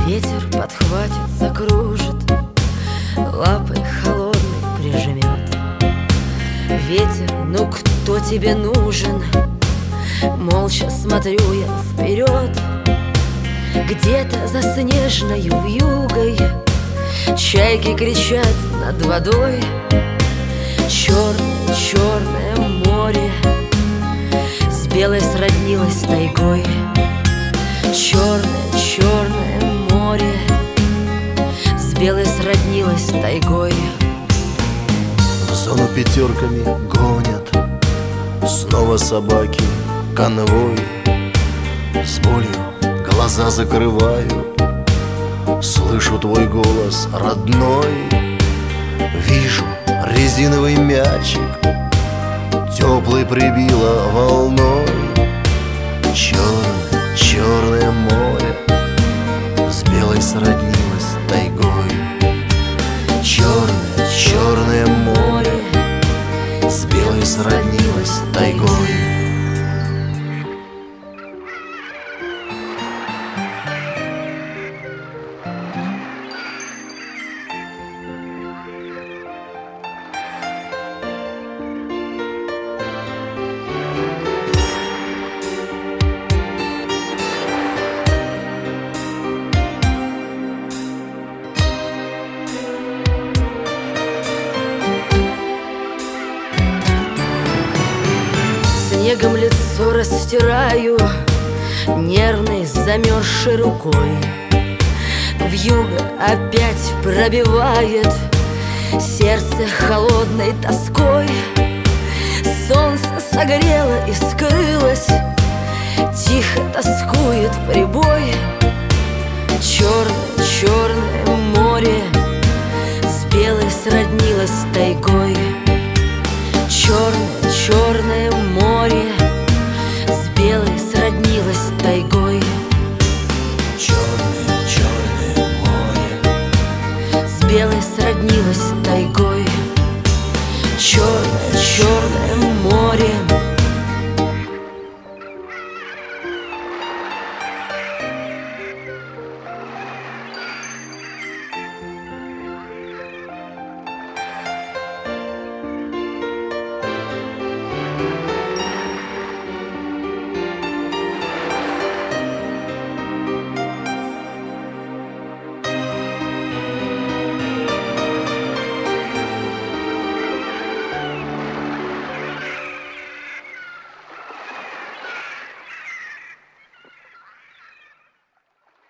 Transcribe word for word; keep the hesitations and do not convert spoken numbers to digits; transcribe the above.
Ветер подхватит, закружит, лапой холодной прижмет. Ветер, ну кто тебе нужен? Молча смотрю я вперед. Где-то за снежною вьюгой чайки кричат над водой. Черное, черное море с белой сроднилось тайгой. Черное, черное море с белой сроднилось тайгой. В зону пятерками гонят снова собаки конвой. С болью глаза закрываю, слышу твой голос родной. Вижу резиновый мячик, теплый прибило волной. Черное, черное море с белой сроднилось тайгой. Черное, черное море с белой сроднилось тайгой. Снегом лицо растираю нервной замерзшей рукой. Вьюга опять пробивает сердце холодной тоской. Солнце согрело и скрылось, тихо тоскует прибой. Черное, черное море с белой сроднилось тайгой. Черное, черное море с белой сроднилось тайгой. Черное, черное море с белой сроднилось тайгой.